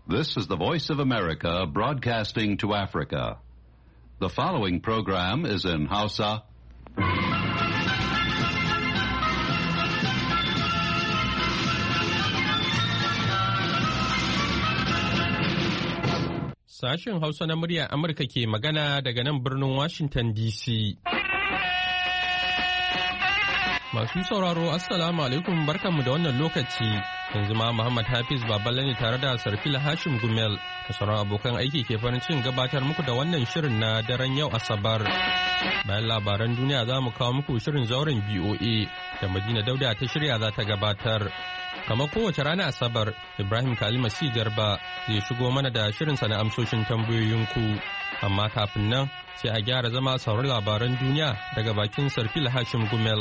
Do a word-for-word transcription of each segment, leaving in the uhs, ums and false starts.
This is the Voice of America broadcasting to Africa. The following program is in Hausa. Sashen Hausa na murya Amurka ke magana daga nan birnin Washington D C. Masu sauraro, Assalamu alaikum, barkanmu da wannan lokaci. Yanzu ma Muhammad Hafiz Baballe ne tare da Sarfil Hashim Gumel da sauran abokan aiki ke farin cikin gabatar muku da wannan shirin na daren yau Asabar. Bayan labaran duniya za mu kawo muku shirin zauren B O A da Madina Dauda ta shirya za ta gabatar. Kamar kowace rana Asabar, Ibrahim Kalima Si Garba zai shigo mana da shirinsa na amsoshin tambayoyinku. Amma kafin nan sai a gyara zama sauran labaran duniya daga bakin Sarfil Hashim Gumel.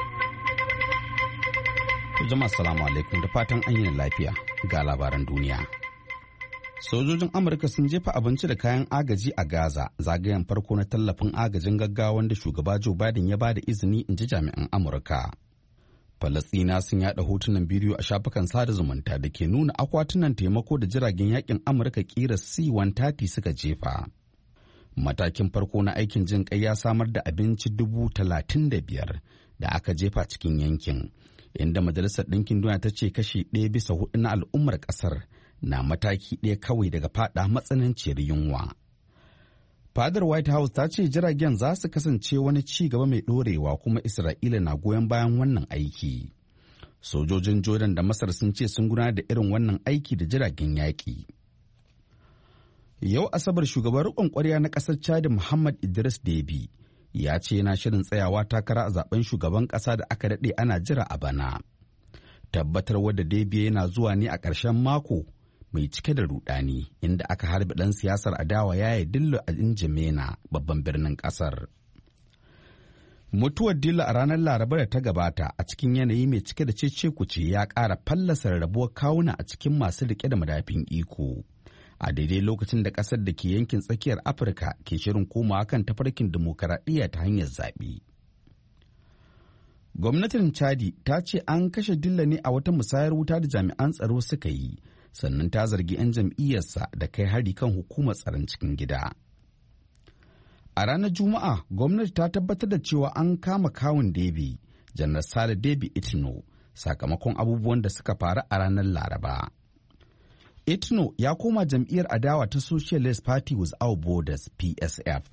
Jama'a salamu alaikum da fatan an yi lafiya ga labaran duniya. Sojojin Amurka sun jefa abinci da kayan agaji a Gaza zagayen farko na tallafin agajin gaggawa wanda shugaba Joe Biden ya bada izini, in ji jami'an Amurka. Falastina sun yada hotunan bidiyo a shafukan sada zumunta da ke nuna akwatunan taimako da jiragen yakin Amurka kira C one thirty suka jefa. Matakin farko na aikin jin kai ya samar da abinci dubu talatin da biyar da aka jefa cikin yankin, inda Majalisar Ɗinkin Duniya ta ce kashi ɗaya bisa hudu na al'ummar ƙasar na mataki ɗaya kawai daga faɗa matsananciyar yunwa. Fadar White House ta ce jiragen za su kasance wani ci gaba mai ɗorewa, kuma Isra'ila na goyon bayan wannan aiki. Sojojin Jordan da Masar sun ce sun gudanar da irin wannan aiki da jiragen yaƙi. Yau Asabar, shugaban riƙon ƙwarya na ƙasar Chad Muhammad Idris Deby ya ce yana shirin tsayawa takara a zaben shugaban ƙasa da aka daɗe ana jira a bana. Tabbatarwar da Deby yana zuwa ne a ƙarshen mako mai cike da rudani, inda aka harbi ɗan siyasar adawa Yaya Dillo a N'Djamena, babban birnin ƙasar. Mutuwar Dillo a ranar Laraba da ta gabata a cikin yanayi mai cike da cece-kuce ya ƙara fallasa rarrabuwar kawuna a cikin masu riƙe da madafin iko. A daidai lokacin da ƙasar da ke yankin tsakiyar Afirka ke shirin komawa kan tafarkin dimokuraɗiyya ta hanyar zaɓe. Gwamnatin Chadi ta ce an kashe Dillo ne a wata musayar wuta da jami'an tsaro suka yi, sannan ta zargi 'yan jam'iyyarsa da kai hari kan hukumar tsaron cikin gida. A ranar Juma'a, gwamnati ta tabbatar da cewa an kama kawun Deby, Janar Sale Deby Itno, sakamakon abubuwan da suka faru a ranar Laraba. Itno ya koma jam'iyyar adawa ta Socialist Party Without Borders P S F.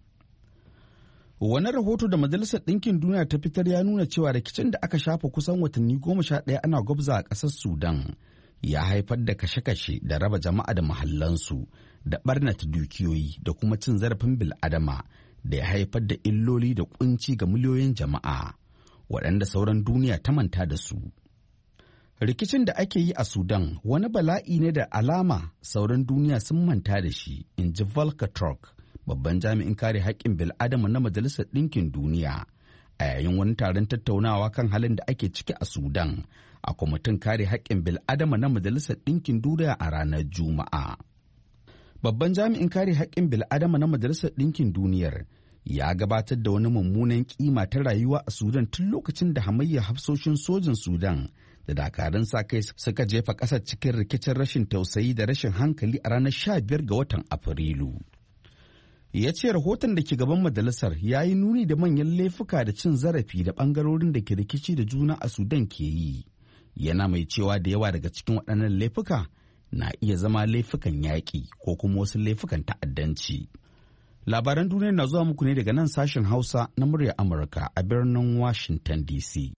Wani rahoto da Majalisar Ɗinkin Duniya ta fitar ya nuna cewa rikicin da aka shafa kusan watanni goma sha ɗaya ana gwabza a ƙasar Sudan ya haifar da kashe-kashe da raba jama'a da mahallansu da ɓarnata dukiyoyi da kuma cin zarafin bil'adama da ya haifar da illoli da kunci ga miliyoyin jama'a waɗanda sauran duniya ta manta da su. Rikicin da ake yi a Sudan wani bala'i ne da alama sauran duniya sun manta da shi, in ji Volker Turk, babban jami'in kare haƙƙin bil'adama na Majalisar Ɗinkin Duniya, a yayin wani taron tattaunawa kan halin da ake ciki a Sudan a kwamitin kare haƙƙin bil'adama na Majalisar Ɗinkin Duniya a ranar Juma'a. Babban jami'in kare haƙƙin bil'adama na Majalisar Ɗinkin Duniyar ya gabatar da wani mummunan kima ta rayuwa a Sudan tun lokacin da hamayyar hafsoshin sojin Sudan da dakarun sa kai suka jefa ƙasar cikin rikicin rashin tausayi da rashin hankali a ranar sha biyar ga watan Afrilu. Ya ce rahoton da ke gaban majalisar ya yi nuni da manyan laifuka da cin zarafi da ɓangarorin da ke rikici da juna a Sudan ke yi. Yana mai cewa da yawa daga cikin waɗannan laifuka na iya zama laifukan yaƙi ko kuma wasu laifukan ta'addanci. Labaran duniya na zuwa muku ne daga nan sashen Hausa na muryar Amurka a birnin Washington D C.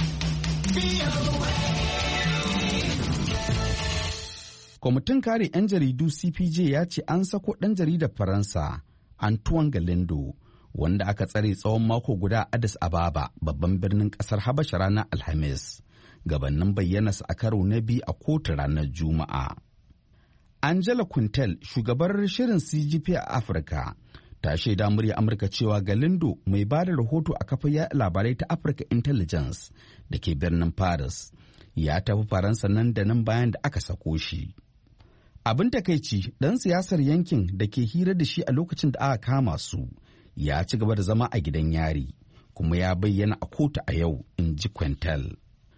Kwamitin kare 'yan jaridu C P J ya ce an sako ɗan jaridar Faransa Antoine Galindo, wanda aka tsare tsawon mako guda a Addis Ababa, babban birnin ƙasar Habasha, ranar Alhamis, gabanin bayyanarsa a karo na biyu a kotu ranar Juma'a. Angela Quintel, shugabar shirin C G P a Afirka, ta shaida murya Amurka cewa Galindo, mai ba da rahoto a kafar yaɗa labarai ta Africa Intelligence da ke birnin Paris, ya tafi Faransa nan da nan bayan da aka sako shi. Abin takaici, ɗan siyasar yankin da ke hira da shi a lokacin da aka kama su ya ci gaba da zama a gidan yari, kuma ya bayyana a kotu a yau, in ji Quintel.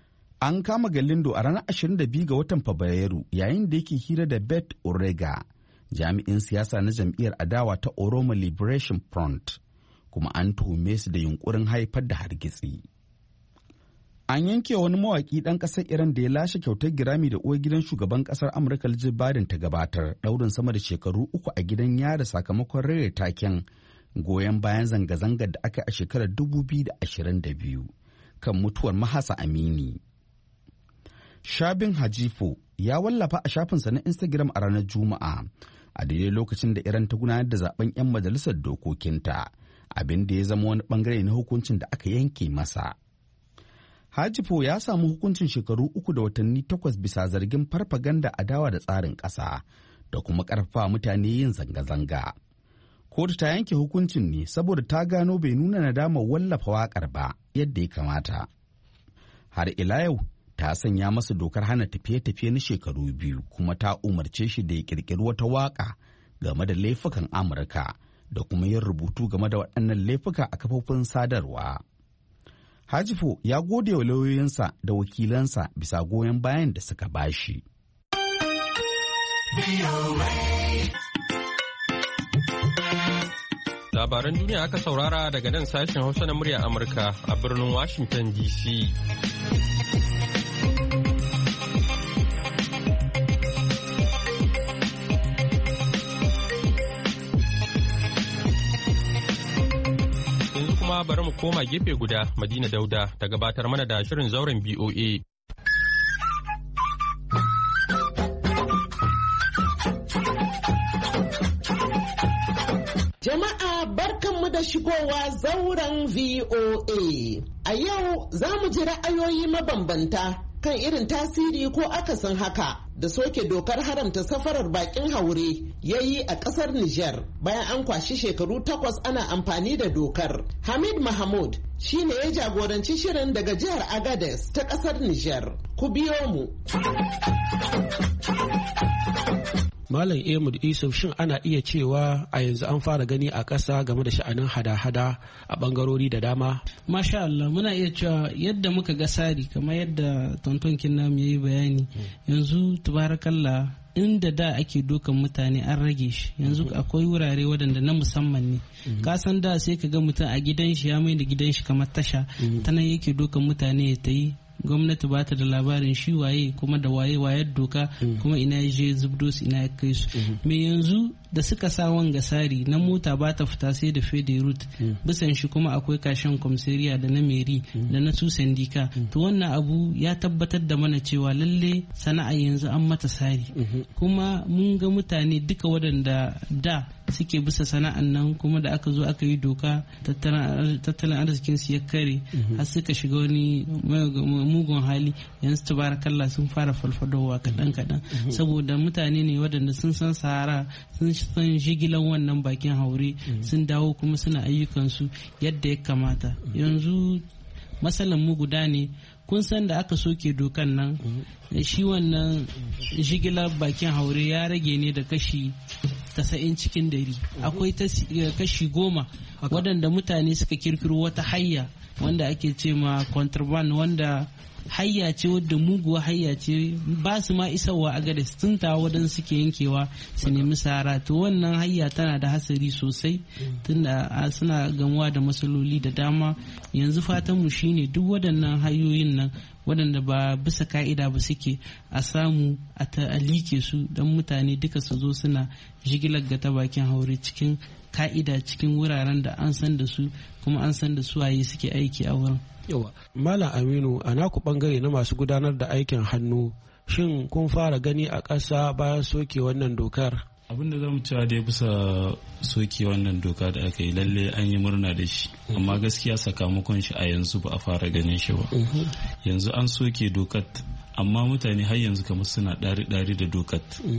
An kama Galindo a ranar ashirin da biyu ga watan Fabrairu yayin da yake hira da Beth Orega, jami'in siyasa na jam'iyyar adawa ta Oromo Liberation Front, kuma an tuhume su da yunkurin haifar da hargitsi. An yanke wani mawaƙi ɗan ƙasar Iran da ya lashe kyautar Grammy da uwar gidan shugaban ƙasar Amurka Joe Biden ta gabatar ɗaurin sama da shekaru uku a gidan yari sakamakon rere taken goyon bayan zanga-zangar da aka yi a shekarar dubu biyu da ashirin da biyu kan mutuwar Mahsa Amini. Shabin Hajifo ya wallafa a shafinsa na Instagram a ranar Juma'a a daidai lokacin da Iran ta gudanar da zaben 'yan majalisar dokokinta, abin da ya zama wani bangare na hukuncin da aka yanke masa. Hajifo ya samu hukuncin shekaru uku da watanni takwas bisa zargin farfaganda adawa da tsarin ƙasa da kuma ƙarfafa mutane yin zanga-zanga. Kotu ta yanke hukuncin ne saboda ta gano bai nuna nadamar wallafa waƙar ba yadda ya kamata. Har ila yau ta sanya masa dokar hana tafiye-tafiye na shekaru biyu kuma ta umarce shi da ya ƙirƙiri wata waƙa game da laifukan Amurka da kuma yin rubutu game da waɗannan laifuka a kafofin sadarwa. Hajifo ya gode wa lauyoyinsa da wakilansa bisa goyon bayan da suka bashi. Labaran duniya aka saurara daga nan sashen Hausa na murya Amurka a birnin Washington D C. Bari mu koma gefe guda. Madina Dauda ta gabatar mana da shirin zauren B O A. Jama'a barkanmu da shigowa zauren V O A. A yau za mu ji ra'ayoyi mabambanta kan irin tasiri ko akasin haka da soke dokar haramta safarar bakin haure ya yi a kasar Nijar bayan an kwashi shekaru takwas ana amfani da dokar. Hamid Mahmud shi ne ya jagoranci shirin daga jihar Agadez ta kasar Nijar. Ku biyo mu. Malam Ahmad Yusuf, shin ana iya cewa a yanzu an fara gani a ƙasa game da sha'anin hada-hada a ɓangarori da dama? Masha Allah, muna iya cewa yadda muka ga sari kamar yadda tontonkin namu ya yi bayani, yanzu tubarakallah inda da ake dokan mutane an rage shi, yanzu akwai wurare waɗanda na musamman ne. Ka san da sai ka ga mutum a gidan shi ya mai da gidan shi kamar tasha, ta nan yake dokan mutane ya ta yi. Gwamnati ba ta da labarin shi waye kuma da waye wayar doka kuma ina ya je zubdo su ina ya kai su. Me yanzu da suka sa wanga sari na mota ba ta fita sai da fede route bisan shi kuma akwai kashin komisariya da na meri da na su sandika, to wannan abu ya tabbatar da mana cewa lalle sana'a yanzu an mata sari kuma mun ga mutane duka waɗanda da suke bisa sana'an nan kuma da aka zo aka yi doka tattalin arzikin su ya kare har suka shiga wani mugun hali, yanzu tabarakallah sun fara falfadowa kaɗan kaɗan saboda mutane ne waɗanda sun san sahara sun san jigilan wannan bakin haure sun dawo kuma suna ayyukansu yadda ya kamata. Yanzu matsalan mu guda ne, kun san da aka soke dokan nan shi wannan jigilar bakin haure ya rage ne da kashi tasa'in cikin dari, akwai kashi goma waɗanda mutane suka kirkiro wata hayya wanda ake ce ma contraband, wanda hayya ce wadda muguwa hayya ce ba su ma isarwa a gada tun ta wadan suke yankewa su nemi sahara, to wannan hayya tana da hasari sosai tunda suna gamuwa da matsaloli da dama. Yanzu fatan mu shine duk waɗannan hanyoyin nan waɗanda ba bisa ka'ida ba suke a samu a ta'alike su don mutane duka su zo suna jigilar ga ta bakin haure cikin ka'ida cikin wuraren da an san da su kuma an san da su waye suke aiki a wurin. Yawa, Malam Aminu, a naku bangare na masu gudanar da aikin hannu, shin kun fara gani a ƙasa bayan soke wannan dokar? Abin da zamu cewa dai bisa soke wannan doka da aka yi, lalle an yi murna da shi, amma gaskiya sakamakon shi a yanzu ba a fara ganin shi ba. Yanzu an soke dokar amma mutane har yanzu kamar suna ɗari-ɗari da dokar.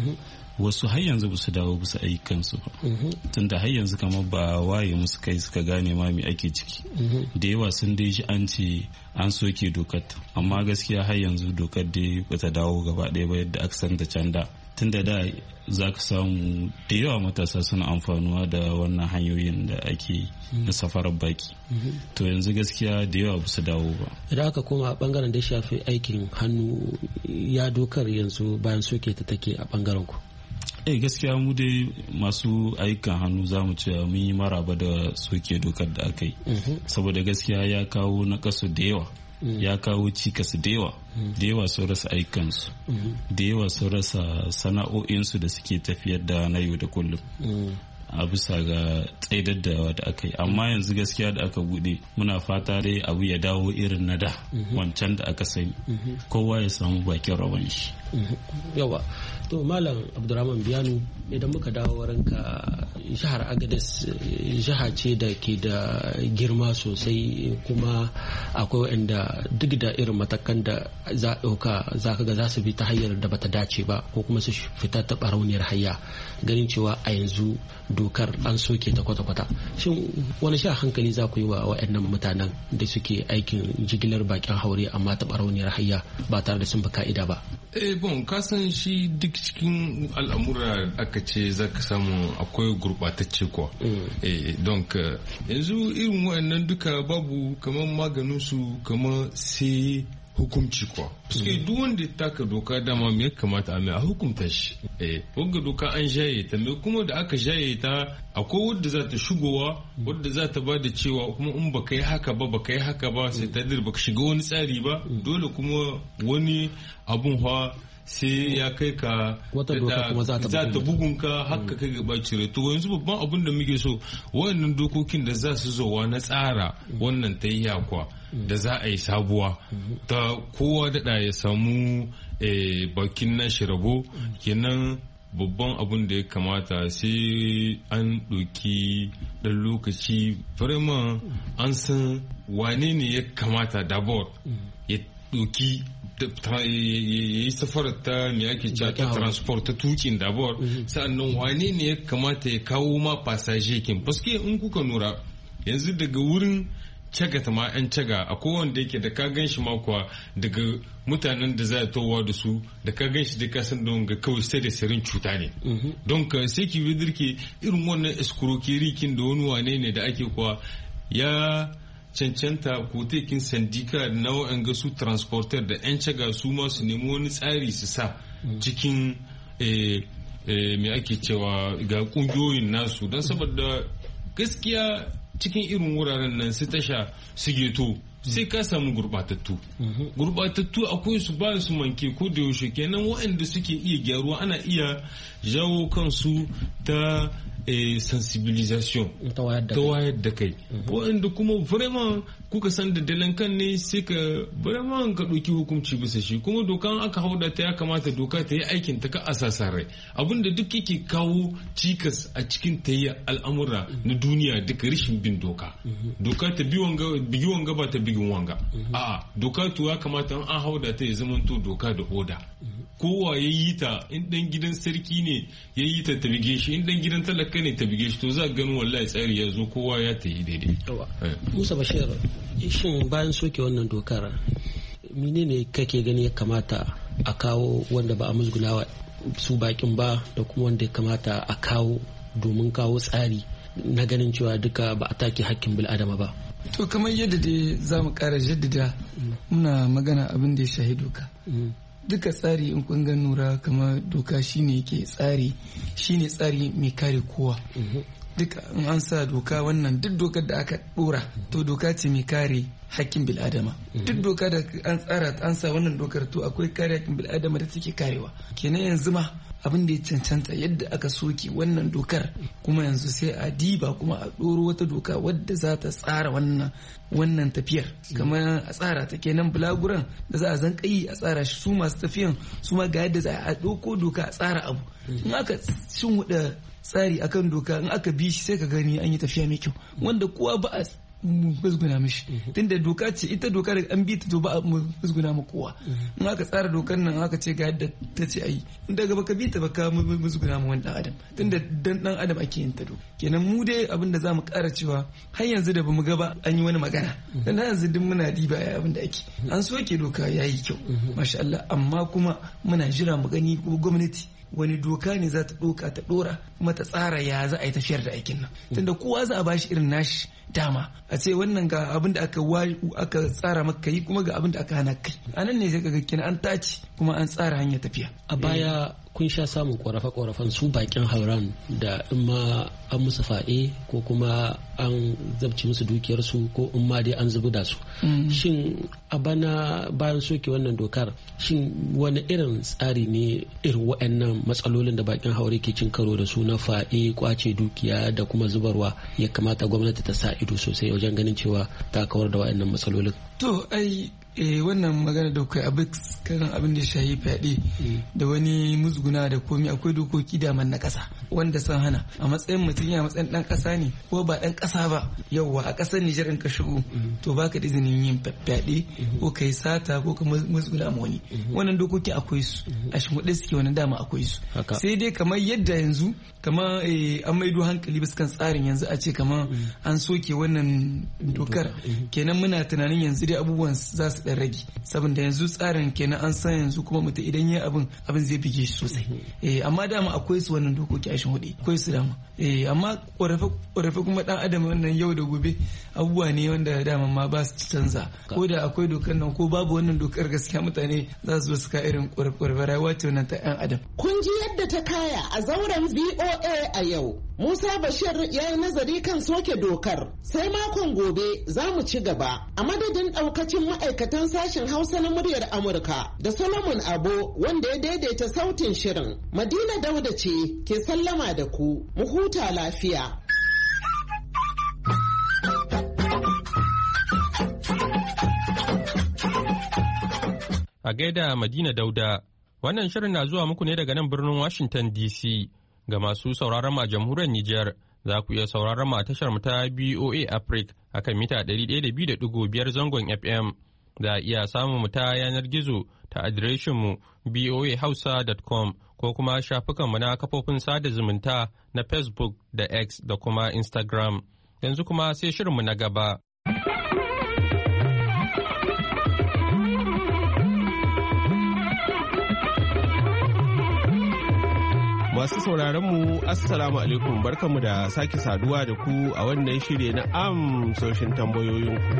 Wasu har yanzu ba su dawo bisa ayyukansu ba, tunda har yanzu kamar ba waye musu kai suka gane ma me ake ciki. Da yawa sun dai shi an ce an soke dokar, amma gaskiya har yanzu dokar dai bata dawo gaba ɗaya ba yadda aka san da can da. tunda da za ka samu da yawa matasa suna amfanuwa da wannan hanyoyin da ake na safarar baki to yanzu gaskiya da yawa ba su dawo ba. Idan aka koma bangaren da shafi aikin hannu ya dokar yanzu bayan soke ta take a bangaren ku? eh gaskiya mu dai masu ayyukan hannu za mu ce mun yi maraba da soke dokar da aka yi saboda gaskiya ya kawo na kasu da yawa ya kawo cikas da yawa da yawa sun rasa aikansu da yawa sun rasa sana'o'insu da suke tafiyar da na yau da kullum a bisa ga tsaidar da wata aka yi amma yanzu gaskiya da aka bude muna fata dai abu ya dawo irin na da wancan da aka sani kowa ya samu bakin rabon shi. Yawa to malam Abdurrahman Biyanu idan muka dawo wurinka jihar Agadez jiha ce da ke da girma sosai kuma akwai wanda duk da irin matakan da za a ɗauka za ka ga za su bi ta hanyar da bata dace ba ko kuma su fita ta barauniyar hayya ganin cewa a yanzu dokar an soke ta kwata-kwata shin wani sha hankali za ku yi wa waɗannan mutanen da suke aikin jigilar bakin haure amma ta barauniyar hayya ba tare da sun bi ka'ida ba? Eh bon kasan shi duk cikin al'amura aka ce za ka samu akwai gurɓatacce kuwa. Eh don yanzu irin waɗannan duka babu kamar maganin su kamar sai hukunci kuwa. Suke duk wanda ya taka doka dama me ya kamata a mai a hukunta shi. Eh wanga doka an jaye ta me kuma da aka jaye ta akwai wadda za ta shigowa wadda za ta ba da cewa kuma in baka yi haka ba baka yi haka ba sai ta dir baka shiga wani tsari ba dole kuma wani abun hawa sai ya kai ka wata doka kuma za ta bugun ka haka kai gaba cire to yanzu babban abin da muke so wayannan dokokin da za su zowa na tsara wannan ta yi yakwa da za a yi sabuwa ta kowa daɗa ya samu bakin nashi rabo kenan babban abin da ya kamata sai an ɗauki ɗan lokaci vraiment an san wane ne ya kamata dabor ya ɗauki ya yi safarar ta me ake cewa ta transport ta tukin dabor sa'annan wane ne ya kamata ya kawo ma passager kin paske in kuka nura yanzu daga wurin caga ta ma yan caga a kowanne yake da ka gan shi ma kuwa daga mutanen da za a towa da su da ka gan shi da ka san don ga kawai sai da sirin cuta ne don ka sai ki bidirke irin wannan escroquerie da wani wane ne da ake kuwa ya cancanta ko tekin sandika na wa'anga su transporter da yan caga su ma su nemi wani tsari su sa cikin me ake cewa ga kungiyoyin nasu don saboda gaskiya cikin irin wuraren nan su tasha su geto sai ka samu gurbatattu gurbatattu akwai su ba su manke ko da yaushe kenan waɗanda suke iya gyaruwa ana iya jawo kansu ta sensibilisation ta wayar da kai waɗanda kuma vraiment kuka san da dalankan ne sai ka vraiment ka ɗauki hukunci bisa shi kuma dokan aka hauda ta ya kamata doka ta yi aikin ta ka asasa rai abinda duk yake kawo cikas a cikin ta yi al'amura na duniya duka rashin bin doka doka ta bigi wanga ba ta bigin wanga a'a doka to ya kamata an hauda ta ya zamanto doka da oda kowa ya yi ta in dan gidan sarki ne ya yi ta ta bige shi in dan gidan talaka ne ta bige shi to za ganin wallahi tsari ya zo kowa ya ta yi daidai. Musa Bashir shin bayan soke wannan dokar menene kake gani ya kamata a kawo wanda ba a musgunawa su bakin ba da kuma wanda ya kamata a kawo domin kawo tsari na ganin cewa duka ba a take hakkin bil'adama ba? To kamar yadda dai za mu kara jaddada muna magana abin da ya shahi doka duka tsari in kun ga nura kamar doka shine ke tsari shine tsari mai kare kowa duka in an sa doka wannan duk dokar da aka dora to doka ce mai kare hakkin bil'adama duk doka da an tsara an sa wannan dokar to akwai kare hakkin bil'adama da take karewa kenan yanzu ma abin da ya cancanta yadda aka soke wannan dokar kuma yanzu sai a diba kuma a ɗoro wata doka wadda za ta tsara wannan wannan tafiyar kamar a tsara ta kenan bulaguran da za a zanka yi a tsara shi su masu tafiyan su ma ga yadda za a ɗauko doka a tsara abu in aka shin wuɗa tsari akan doka in aka bi shi sai ka gani an yi tafiya mai kyau wanda kowa ba a musguna mishi tunda doka ce ita doka da an bi ta to ba a musguna ma kowa in aka tsara dokar nan aka ce ga yadda ta ce ayi in daga baka bi ta baka musguna ma wani dan adam tunda dan dan adam ake yin ta do kenan mu dai abin da zamu kara cewa har yanzu da bamu ga ba an yi wani magana dan yanzu duk muna diba abin da ake an soke doka yayi kyau masha Allah amma kuma muna jira mu gani ko gwamnati wani doka ne za ta ɗoka ta ɗora kuma ta tsara ya za a yi tafiyar da aikin nan tunda kowa za a bashi irin nashi dama a ce wannan ga abin da aka aka tsara maka yi kuma ga abin da aka hana kai a nan ne sai kaga kina an tace kuma an tsara hanyar tafiya. A baya kun sha samun ƙorafe-ƙorafen su bakin hauran da in ma an musu faɗe ko kuma an zabci musu dukiyarsu ko in ma dai an zubuda su. Shin a bana bayan soke wannan dokar shin wani irin tsari ne irin waɗannan matsalolin da bakin haure ke cin karo da su na faɗe kwace dukiya da kuma zubarwa ya kamata gwamnati ta sa ido sosai wajen ganin cewa ta kawar da waɗannan matsalolin? To ai eh wannan magana da kai abin kan abin da shahi fyaɗe da wani musguna da komi akwai dokoki da man na ƙasa wanda sun hana a matsayin mutum ya matsayin ɗan ƙasa ne ko ba ɗan ƙasa ba yauwa a ƙasar Nijar in ka shigo to baka da izinin yin fyaɗe ko kai sata ko ka musguna ma wani wannan dokoki akwai su a shimfiɗe suke wani dama akwai su sai dai kamar yadda yanzu kamar an maido hankali bisa kan tsarin yanzu a ce kamar an soke wannan dokar kenan muna tunanin yanzu dai abubuwan za su dan rage saboda yanzu tsarin kenan an san yanzu kuma mutum idan ya abin abin zai bige shi sosai eh amma dama akwai su wannan dokoki a shin hudu akwai su dama eh amma korafe korafe kuma dan adam wannan yau da gobe abubuwa ne wanda dama ma ba su canza ko da akwai dokar nan ko babu wannan dokar gaskiya mutane za su zo su ka irin korafe korafe rayuwa ce wannan ta yan adam. Kun ji yadda ta kaya a zauren V O A a yau. Musa Bashir ya yi nazari kan soke dokar sai makon gobe za mu ci gaba a madadin daukacin ma'aikatan sashen Hausa na muryar Amurka da Solomon Abo wanda ya daidaita sautin shirin. Madina Dauda ce ke sallama da ku mu huta lafiya. A gaida Madina Dauda, wannan shirin na zuwa muku ne daga nan birnin Washington D C. Ga masu sauraron mu a jamhuriyar Nijar, za ku iya sauraron mu a tashar mu ta B O A Africa akan mita ɗari ɗaya da biyu da ɗigo biyar zangon F M. Za a iya samun mu ta yanar gizo ta adireshin mu b o a hausa dot com ko kuma shafukan mu na kafofin sada zumunta na Facebook da X da kuma Instagram. Yanzu kuma sai shirin mu na gaba. Masu sauraron mu Assalamu alaikum barkanmu da sake saduwa da ku a wannan shirye na amsoshin tambayoyinku.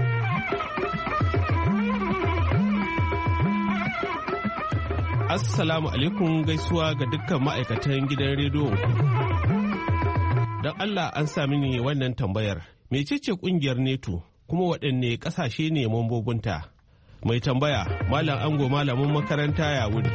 Assalamu alaikum gaisuwa ga dukkan ma'aikatan gidan rediyon ku. Don Allah an sami ni wannan tambayar. Mecece kungiyar NATO kuma waɗanne ƙasashe ne mambobinta? Mai tambaya Malam Ango malamin makaranta ya wuri.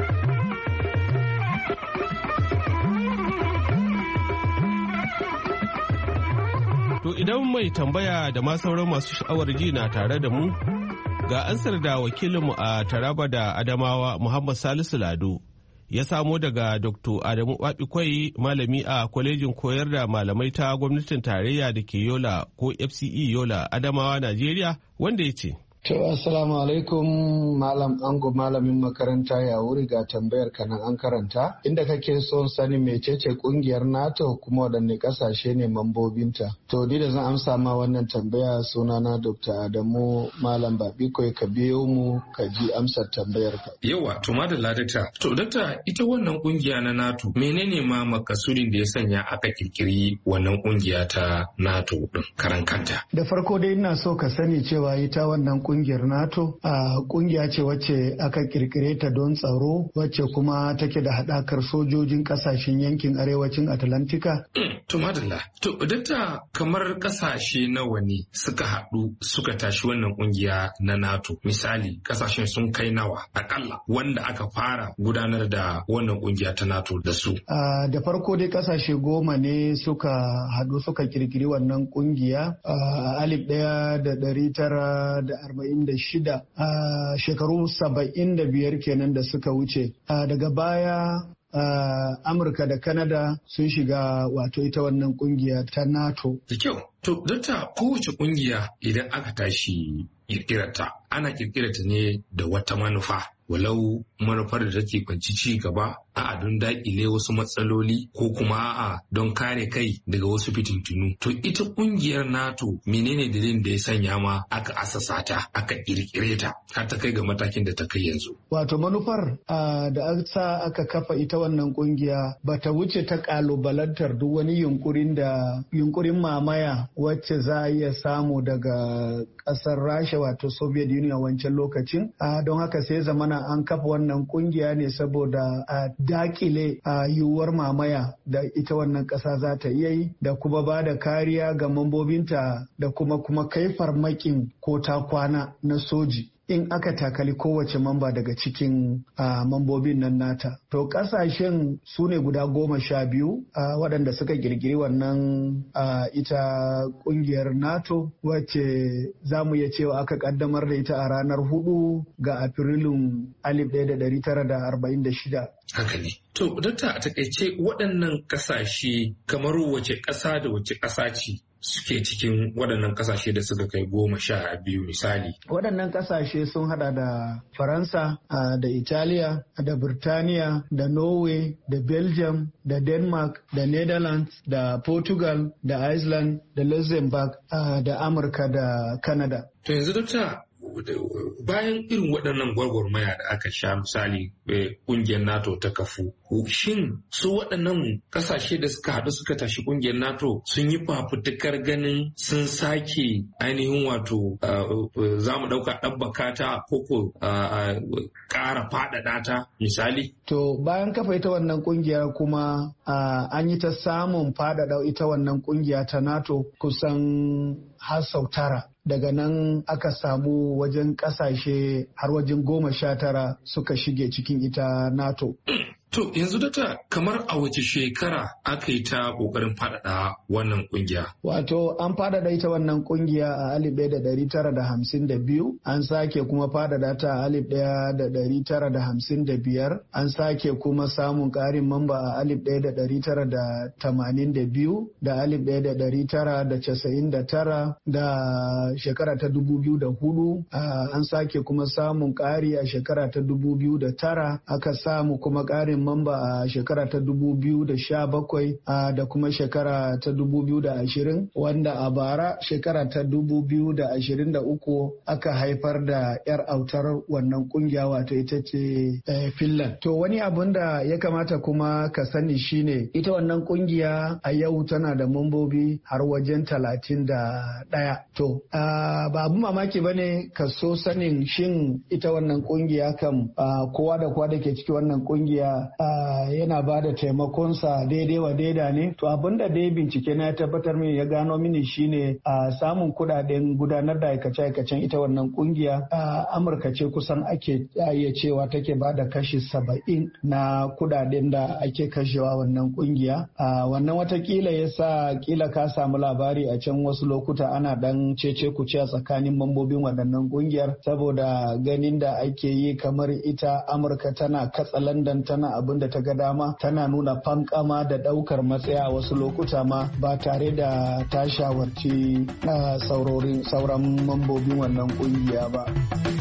To idan mai tambaya da ma sauran masu sha'awar ji na tare da mu, ga ansar da wakilinmu a Taraba da Adamawa Muhammad Salisu Lado ya samo daga Doktor Adamu Babikwai malami a kwalejin koyar da malamai ta gwamnatin tarayya da ke Yola ko F C E Yola Adamawa Najeriya wanda ya ce. To assalamu alaikum malam ango malamin makaranta ya wuri ga tambayar ka nan an karanta inda kake son sani mecece kungiyar NATO kuma waɗanne ƙasashe ne mambobinta. To ni da zan amsa ma wannan tambaya sunana Doctor Adamu Malam Babikoi ka biyo mu ka ji amsar tambayar ka. Yawa to madalla dakta. To dakta ita wannan kungiya na NATO menene ma makasudin da ya sanya aka kirkiri wannan kungiya ta NATO din karan kanta? Da farko dai ina so ka sani cewa ita wannan kungiyar NATO a kungiya ce wacce aka kirkire ta don tsaro wacce kuma take da haɗakar sojojin ƙasashen yankin arewacin Atlantika. To madalla, to dakta kamar ƙasashe nawa ne suka haɗu suka tashi wannan kungiya na NATO? Misali ƙasashen sun kai nawa akalla wanda aka fara gudanar da wannan kungiya ta NATO da su? Da farko dai ƙasashe goma ne suka haɗu suka kirkiri wannan kungiya a alif ɗaya da ɗari tara da arba'in da shida a shekaru saba'in da biyar kenan da suka wuce. Daga baya Amurka da Kanada sun shiga wato ita wannan kungiya ta NATO. Da kyau, to data kowace kungiya idan aka tashi kirkirarta ana kirkirarta ne da wata manufa. walau manufar da take kwanci ci gaba, a'a don daƙile wasu matsaloli ko kuma a'a don kare kai daga wasu fitintunu. To ita ƙungiyar NATO menene dalilin da ya sanya ma aka asasa ta, aka ƙirƙire ta har ta kai ga matakin da ta kai yanzu? Wato manufar da sa aka kafa ita wannan ƙungiya ba ta wuce ta ƙalubalantar duk wani yunkurin da yunkurin mamaya wacce za a iya samu daga ƙasar Rasha wato Soviet Union wancan lokacin. Don haka sai zamana an kafa wannan ƙungiya ne saboda a dakile a yiwuwar mamaya da ita wannan ƙasa za ta iya yi da kuma ba da kariya ga mambobinta da kuma kuma kai farmakin ko ta kwana na soji in aka takali kowace mamba daga cikin uh, mambobin nan nata. To kasashen su ne guda goma sha biyu uh, waɗanda suka girgiri wannan uh, ita ƙungiyar NATO wacce za mu iya cewa aka ƙaddamar da ita a ranar hudu ga Afrilun alif ɗaya da ɗari tara da arba'in da shida. Haka ne. To, dakta a takaice waɗannan ƙasashe kamar wace ƙasa da wace ƙasa ce suke cikin waɗannan ƙasashe da suka kai goma sha biyu misali? Waɗannan ƙasashe sun hada da Faransa, da Italiya, da Birtaniya, da Norway, da Belgium, da Denmark, da Netherlands, da Portugal, da Iceland, da Luxembourg, da Amurka, da Canada. To yanzu dokta, bayan irin waɗannan gwagwarmaya da aka sha misali ƙungiyar NATO ta kafu, shin su waɗannan ƙasashe da suka haɗu suka tashi ƙungiyar NATO sun yi fafutukar ganin sun sake ainihin wato za mu ɗauka ɗabbaka ta ko ko ƙara faɗaɗa ta misali? To bayan kafa ita wannan ƙungiya kuma an yi ta samun faɗaɗa ita wannan ƙungiya ta NATO kusan har sau tara. Daga nan aka samu wajen kasashe har wajen goma sha tara suka shige cikin ita NATO. To yanzu data kamar a wace shekara aka yi ta ƙoƙarin faɗaɗa wannan ƙungiya? Wato an faɗaɗa ita wannan ƙungiya a alif ɗaya da ɗari tara da hamsin da biyu, an sake kuma faɗaɗa ta a alif ɗaya da ɗari tara da hamsin da biyar, an sake kuma samun ƙarin mamba a alif ɗaya da ɗari tara da tamanin da biyu, da alif ɗaya da ɗari tara da casa'in da tara, da shekara ta dubu biyu da hudu, an sake kuma samun ƙari a shekara ta dubu biyu da tara, aka samu kuma ƙarin mamba a shekara ta dubu biyu da sha bakwai da kuma shekara ta dubu biyu da ashirin, wanda a bara shekara ta dubu biyu da ashirin da uku aka haifar da yar autar wannan kungiya wato ita ce Finland. To wani abun da ya kamata kuma ka sani shine ita wannan kungiya a yau tana da mambobi har wajen talatin da ɗaya. To ba abun mamaki bane ka so sanin shin ita wannan kungiya kam kowa da kowa da ke ciki wannan kungiya Uh, yana ba da taimakonsa daidai wa daida ne. To abinda dai bincike na ya tabbatar mini ya gano mini shine uh, samun kudaden gudanar da aikace-aikacen ita wannan kungiya uh, Amurka ce kusan ake iya cewa take ba da kashi saba'in na kudaden da ake kashewa wannan kungiya. Uh, wannan watakila ya sa kila ka samu labari a can wasu lokuta ana dan cece kuce a tsakanin mambobin waɗannan kungiyar saboda ganin da ake yi kamar ita Amurka tana katsalandan tana abin da ta ga dama, tana nuna fankama da daukar matsaya a wasu lokuta ma ba tare da ta shawarci sauran mambobin wannan kungiya ba.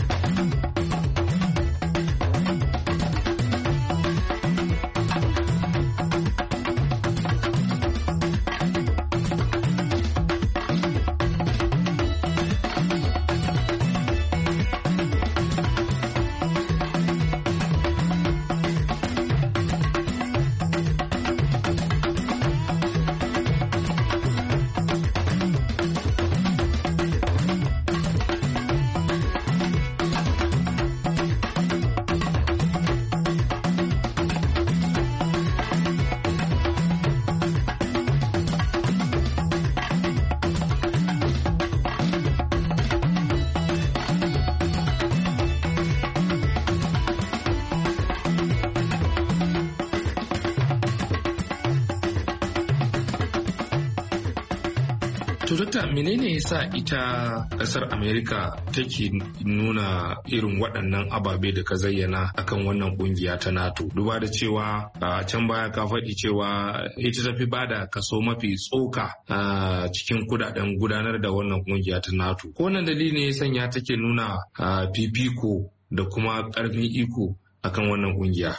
To dokta menene yasa ita kasar Amerika take nuna irin waɗannan ababe da ka zayyana akan wannan kungiya ta NATO? Duba da cewa a can baya ka faɗi cewa ita tafi bada kaso mafi tsoka a cikin kudaden gudanar da wannan kungiya ta NATO. Ko wannan dalili ne ya sanya take nuna fifiko da kuma ƙarfin iko akan wannan kungiya?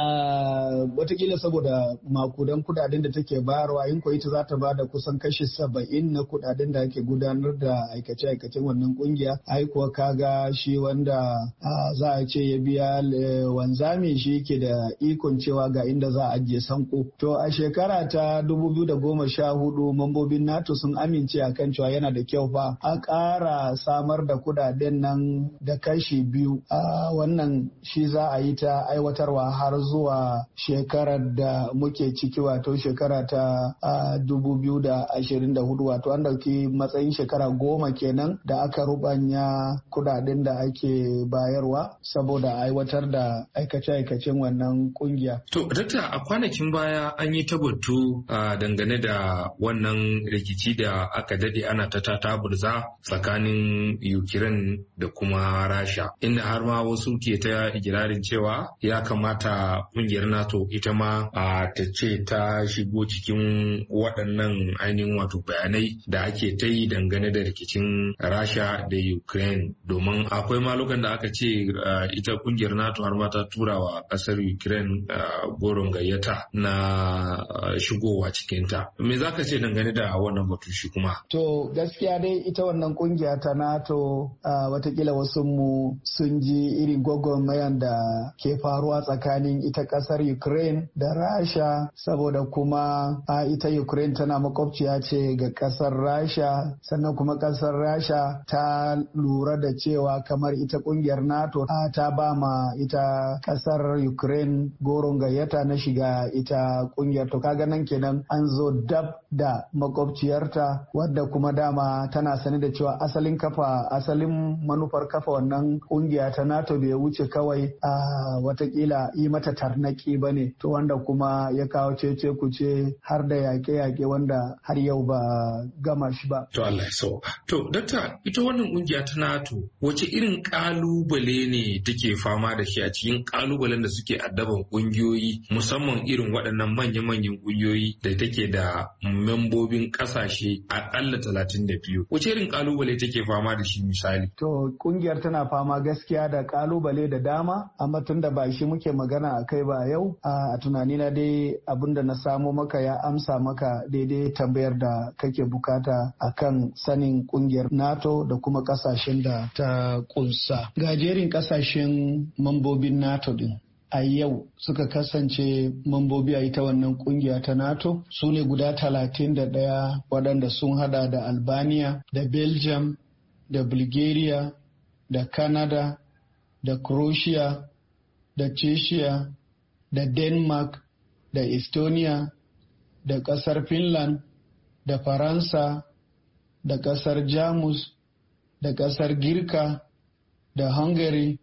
Uh, watakila saboda makudan kudaden da take bayarwa in ita za ta bada kusan kashi saba'in na kudaden da ake gudanar da aikace-aikacen wannan kungiya ai kuwa kaga shi wanda uh, za a ce ya biya wanzami shi ke da ikon cewa ga inda za a ajiye sanko. To a shekara ta dubu biyu da goma sha hudu mambobin NATO sun amince a kan cewa yana da kyau fa a ƙara samar da kudaden nan da kashi biyu. Uh, wannan shi za a yi ta aiwatarwa har zuwa shekarar da muke ciki wato shekara ta dubu biyu da ashirin da hudu wato an dauki matsayin shekara goma kenan da aka rubanya kudaden da ake bayarwa saboda aiwatar da aikace-aikacen wannan kungiya. To, dakta a kwanakin baya an yi tabbatu dangane da wannan rikici da aka dade ana ta taburza tsakanin Ukraine da kuma Rasha inda har ma wasu ke ta igirarin cewa ya kamata kungiyar NATO ita ma a ta ce ta shigo cikin waɗannan ainihin wato bayanai da ake ta yi dangane da rikicin Rasha da Ukraine domin akwai malukan da aka ce ita kungiyar NATO har ma ta tura wa ƙasar Ukraine goron gayyata na shigowa cikinta. Me za ka ce dangane da wannan batu shi kuma? To gaskiya dai ita wannan kungiya ta NATO watakila wasu mu sun ji irin gwagwarmayan da ke faruwa tsakanin ita kasar Ukraine da Rasha saboda kuma a ita Ukraine tana makwabciya ce ga kasar Rasha sannan kuma kasar Rasha ta lura da cewa kamar ita kungiyar NATO ta ba ma ita kasar Ukraine goron gayyata na shiga ita kungiyar to kaga nan kenan an zo dab da makwabciyarta wadda kuma dama tana sani da cewa asalin kafa asalin manufar kafa wannan kungiya ta NATO bai wuce kawai a watakila yi mata tarnaki ba ne to wanda kuma ya kawo cece kuce har da yaƙe-yaƙe wanda har yau ba gama shi ba. To Allah ya so. To dakta ita wannan kungiya ta NATO wace irin kalubale ne take fama da shi a cikin kalubalen da suke addaban kungiyoyi musamman irin waɗannan manya-manyan kungiyoyi da take da membobin ƙasashe aƙalla talatin da biyu. Wace irin kalubale take fama da shi misali? To kungiyar tana fama gaskiya da kalubale da dama amma tun da ba shi muke magana a kai ba yau a tunanina dai abinda na samo maka ya amsa maka daidai tambayar da kake bukata akan sanin kungiyar NATO da kuma kasashen da ta kunsa. Gajerin kasashen mambobin NATO din a yau suka kasance mambobi a ita wannan kungiya ta NATO su ne guda talatin da ɗaya waɗanda sun hada da Albania da Belgium da Bulgaria da Canada da Croatia da Czechia da Denmark da Estonia da ƙasar Finland da Faransa da ƙasar Jamus da ƙasar Girka da Hungary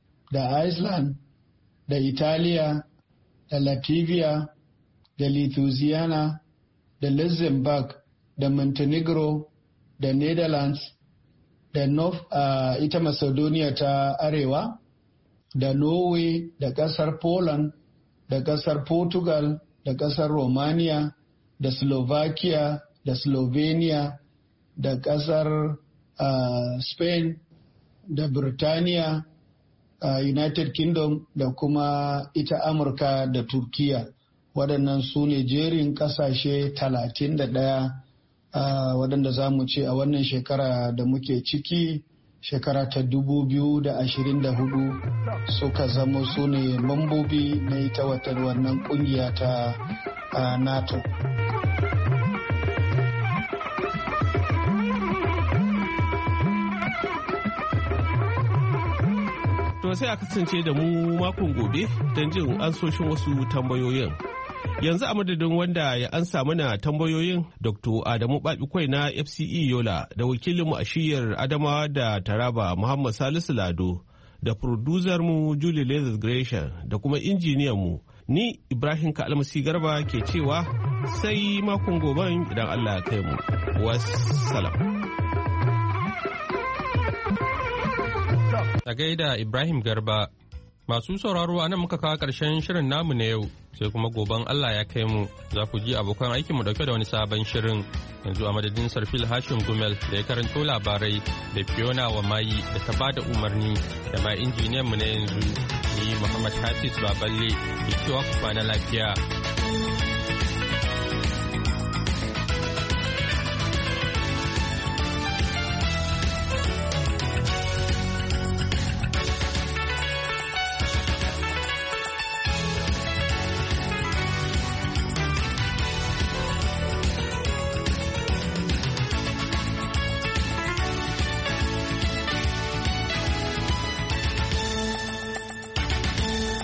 da Iceland da Italiya da Latvia da Lithuania da Luxembourg da Montenegro da Netherlands da North uh, ita Macedonia ta Arewa da Norway da ƙasar Poland da ƙasar Portugal da ƙasar Romania da Slovakia da Slovenia da ƙasar uh, Spain da Birtaniya, uh, United Kingdom da kuma ita Amurka da Turkiya. Waɗannan su ne jerin ƙasashe talatin da ɗaya uh, waɗanda za mu ce a wannan shekara da muke ciki shekara ta dubu biyu da ashirin da hudu suka zama su ne mambobi na ita watan wannan ƙungiya ta uh, NATO. To sai a kasance da mu makon gobe don jin ansoshin wasu tambayoyin. Yanzu a madadin wanda ya ansa mana tambayoyin Doctor Adamu Babikwai na F C E Yola da wakilinmu a shiyar Adamawa da Taraba Muhammad Salisu Lado da producer mu Julie Lazarus Gresham da kuma injiniyan mu ni Ibrahim Kalmasi Garba ke cewa sai makon goben idan Allah ya kai mu. Wassalam. A gaida Ibrahim Garba, Masu sauraro a nan muka kawo ƙarshen shirin namu na yau sai kuma goben Allah ya kai mu za ku ji abokan aikinmu dauke da wani sabon shirin. Yanzu a madadin Sarfil Hashim Gumel da ya karanto labarai da Fiona wa mayi da ta bada umarni da ma injiniyan mu na yanzu ni Muhammad Hafiz Baballe ke cewa ku kwana lafiya.